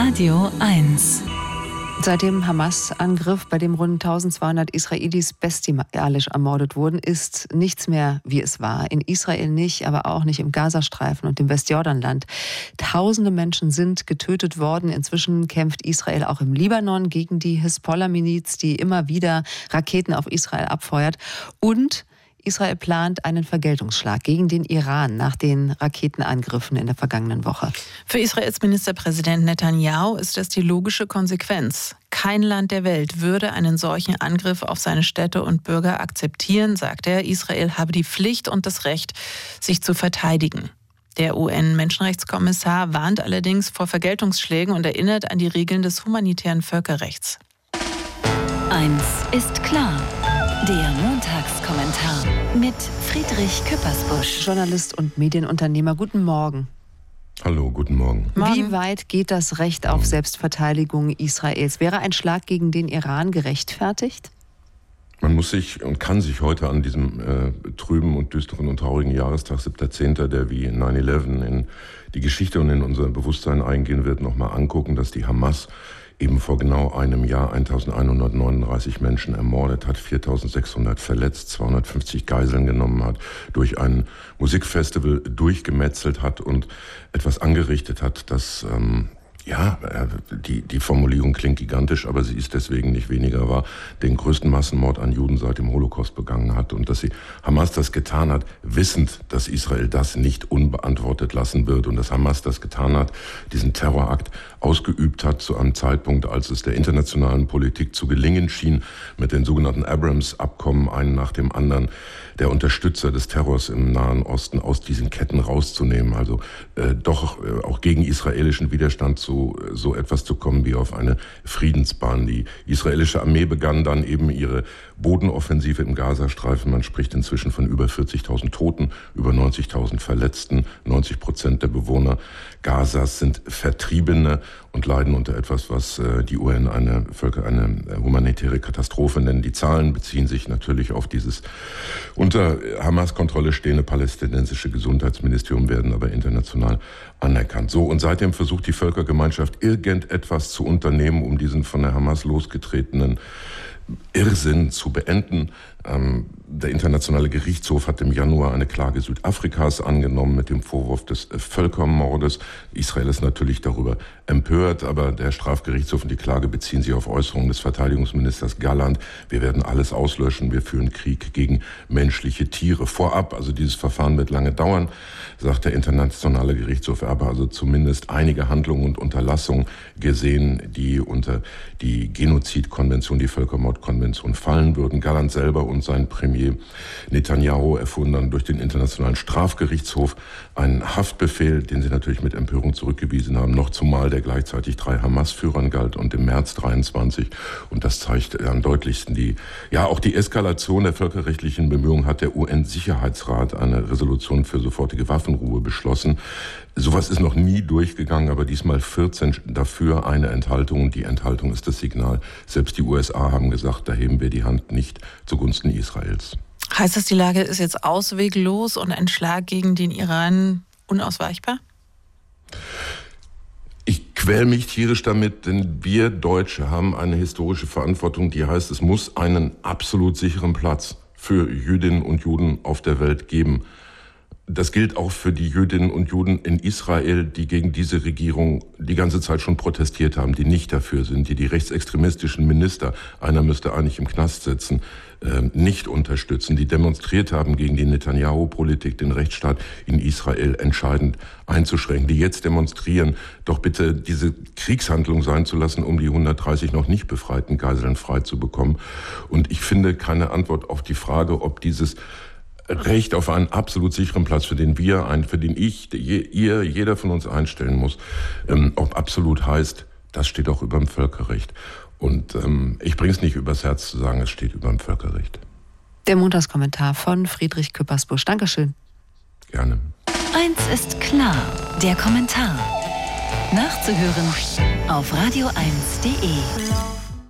Radio 1. Seit dem Hamas-Angriff, bei dem rund 1200 Israelis bestialisch ermordet wurden, ist nichts mehr, wie es war. In Israel nicht, aber auch nicht im Gazastreifen und im Westjordanland. Tausende Menschen sind getötet worden. Inzwischen kämpft Israel auch im Libanon gegen die Hisbollah-Miliz, die immer wieder Raketen auf Israel abfeuert. Und Israel plant einen Vergeltungsschlag gegen den Iran nach den Raketenangriffen in der vergangenen Woche. Für Israels Ministerpräsident Netanyahu ist das die logische Konsequenz. Kein Land der Welt würde einen solchen Angriff auf seine Städte und Bürger akzeptieren, sagt er. Israel habe die Pflicht und das Recht, sich zu verteidigen. Der UN-Menschenrechtskommissar warnt allerdings vor Vergeltungsschlägen und erinnert an die Regeln des humanitären Völkerrechts. Eins ist klar. Der Montagskommentar mit Friedrich Küppersbusch. Journalist und Medienunternehmer, guten Morgen. Hallo, guten Morgen. Wie weit geht das Recht auf Selbstverteidigung Israels? Wäre ein Schlag gegen den Iran gerechtfertigt? Man muss sich und kann sich heute an diesem trüben und düsteren und traurigen Jahrestag, 7.10., der wie 9/11 in die Geschichte und in unser Bewusstsein eingehen wird, nochmal angucken, dass die Hamas eben vor genau einem Jahr 1139 Menschen ermordet hat, 4600 verletzt, 250 Geiseln genommen hat, durch ein Musikfestival durchgemetzelt hat und etwas angerichtet hat, das die Formulierung klingt gigantisch, aber sie ist deswegen nicht weniger wahr, den größten Massenmord an Juden seit dem Holocaust begangen hat und dass Hamas das getan hat, wissend, dass Israel das nicht unbeantwortet lassen wird und dass Hamas das getan hat, diesen Terrorakt ausgeübt hat zu einem Zeitpunkt, als es der internationalen Politik zu gelingen schien, mit den sogenannten Abrams-Abkommen einen nach dem anderen der Unterstützer des Terrors im Nahen Osten aus diesen Ketten rauszunehmen, also auch gegen israelischen Widerstand zu so etwas zu kommen wie auf eine Friedensbahn. Die israelische Armee begann dann eben ihre Bodenoffensive im Gazastreifen. Man spricht inzwischen von über 40.000 Toten, über 90.000 Verletzten. 90% der Bewohner Gazas sind Vertriebene und leiden unter etwas, was die UN eine humanitäre Katastrophe nennen. Die Zahlen beziehen sich natürlich auf dieses unter Hamas-Kontrolle stehende palästinensische Gesundheitsministerium, werden aber international anerkannt. So, und seitdem versucht die Völkergemeinschaft irgendetwas zu unternehmen, um diesen von der Hamas losgetretenen Irrsinn zu beenden. Der Internationale Gerichtshof hat im Januar eine Klage Südafrikas angenommen mit dem Vorwurf des Völkermordes. Israel ist natürlich darüber empört, aber der Strafgerichtshof und die Klage beziehen sich auf Äußerungen des Verteidigungsministers Galland. Wir werden alles auslöschen, wir führen Krieg gegen menschliche Tiere. Vorab, also dieses Verfahren wird lange dauern, sagt der Internationale Gerichtshof, aber also zumindest einige Handlungen und Unterlassungen gesehen, die unter die Genozidkonvention, die Völkermordkonvention fallen würden. Galland selber und sein Premier Netanyahu erfuhren dann durch den Internationalen Strafgerichtshof einen Haftbefehl, den sie natürlich mit Empörung zurückgewiesen haben, noch zumal der gleichzeitig 3 Hamas-Führern galt und im März 23. Und das zeigt am deutlichsten auch die Eskalation der völkerrechtlichen Bemühungen hat der UN-Sicherheitsrat eine Resolution für sofortige Waffenruhe beschlossen. Sowas ist noch nie durchgegangen, aber diesmal 14 dafür, eine Enthaltung. Und die Enthaltung ist das Signal. Selbst die USA haben gesagt, da heben wir die Hand nicht zugunsten Israels. Heißt das, die Lage ist jetzt ausweglos und ein Schlag gegen den Iran unausweichbar? Ich quäl mich tierisch damit, denn wir Deutsche haben eine historische Verantwortung, die heißt, es muss einen absolut sicheren Platz für Jüdinnen und Juden auf der Welt geben. Das gilt auch für die Jüdinnen und Juden in Israel, die gegen diese Regierung die ganze Zeit schon protestiert haben, die nicht dafür sind, die rechtsextremistischen Minister, einer müsste eigentlich im Knast sitzen, nicht unterstützen, die demonstriert haben gegen die Netanyahu-Politik, den Rechtsstaat in Israel entscheidend einzuschränken, die jetzt demonstrieren, doch bitte diese Kriegshandlung sein zu lassen, um die 130 noch nicht befreiten Geiseln frei zu bekommen. Und ich finde keine Antwort auf die Frage, ob dieses Recht auf einen absolut sicheren Platz, für den jeder von uns einstellen muss, ob absolut heißt, das steht auch über dem Völkerrecht. Und ich bringe es nicht übers Herz zu sagen, es steht über dem Völkerrecht. Der Montagskommentar von Friedrich Küppersbusch. Dankeschön. Gerne. Eins ist klar, der Kommentar. Nachzuhören auf radio1.de.